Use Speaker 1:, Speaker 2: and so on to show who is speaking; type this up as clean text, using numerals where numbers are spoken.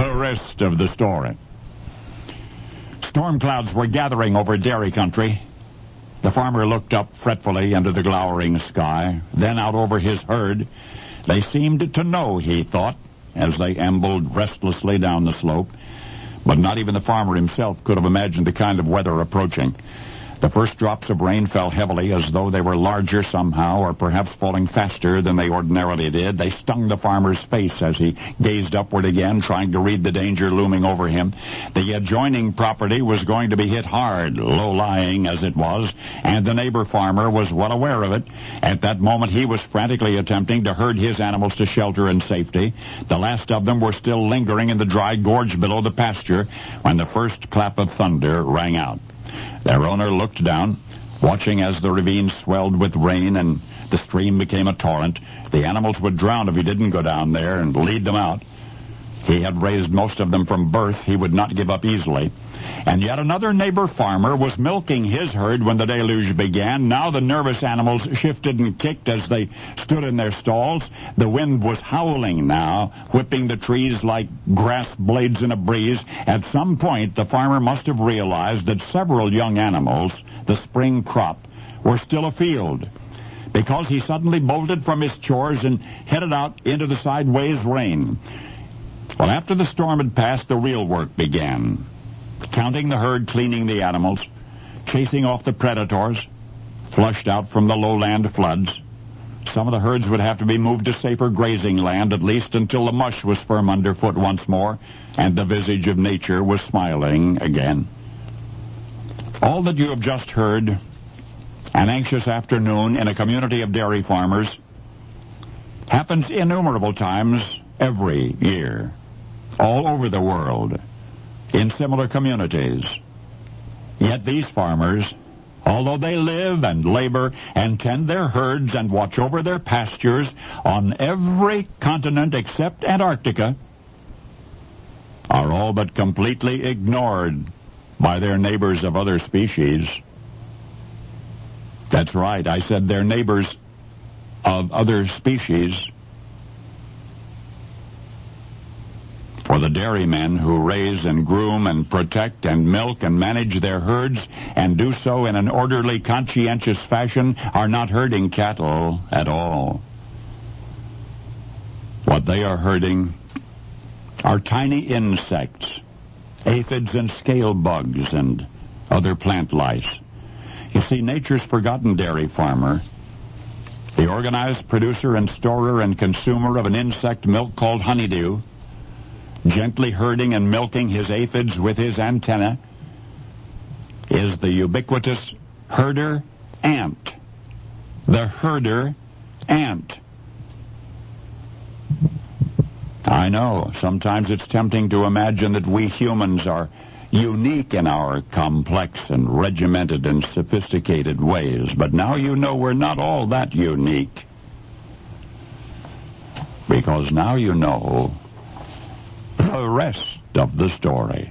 Speaker 1: The rest of the story. Storm clouds were gathering over dairy country. The farmer looked up fretfully into the glowering sky, then out over his herd. They seemed to know, he thought, as they ambled restlessly down the slope. But not even the farmer himself could have imagined the kind of weather approaching. The first drops of rain fell heavily, as though they were larger somehow, or perhaps falling faster than they ordinarily did. They stung the farmer's face as he gazed upward again, trying to read the danger looming over him. The adjoining property was going to be hit hard, low-lying as it was, and the neighbor farmer was well aware of it. At that moment, he was frantically attempting to herd his animals to shelter and safety. The last of them were still lingering in the dry gorge below the pasture when the first clap of thunder rang out. Their owner looked down, watching as the ravine swelled with rain and the stream became a torrent. The animals would drown if he didn't go down there and lead them out. He had raised most of them from birth. He would not give up easily. And yet another neighbor farmer was milking his herd when the deluge began. Now the nervous animals shifted and kicked as they stood in their stalls. The wind was howling now, whipping the trees like grass blades in a breeze. At some point, the farmer must have realized that several young animals, the spring crop, were still afield, because he suddenly bolted from his chores and headed out into the sideways rain. Well, after the storm had passed, the real work began. Counting the herd, cleaning the animals, chasing off the predators, flushed out from the lowland floods. Some of the herds would have to be moved to safer grazing land, at least until the mush was firm underfoot once more, and the visage of nature was smiling again. All that you have just heard, an anxious afternoon in a community of dairy farmers, happens innumerable times every year, all over the world, in similar communities. Yet these farmers, although they live and labor and tend their herds and watch over their pastures on every continent except Antarctica, are all but completely ignored by their neighbors of other species. That's right, I said their neighbors of other species. For the dairymen who raise and groom and protect and milk and manage their herds and do so in an orderly, conscientious fashion are not herding cattle at all. What they are herding are tiny insects, aphids and scale bugs and other plant lice. You see, nature's forgotten dairy farmer, the organized producer and storer and consumer of an insect milk called honeydew, gently herding and milking his aphids with his antenna, is the ubiquitous herder ant. The herder ant. I know, sometimes it's tempting to imagine that we humans are unique in our complex and regimented and sophisticated ways, but now you know we're not all that unique. Because now you know the rest of the story.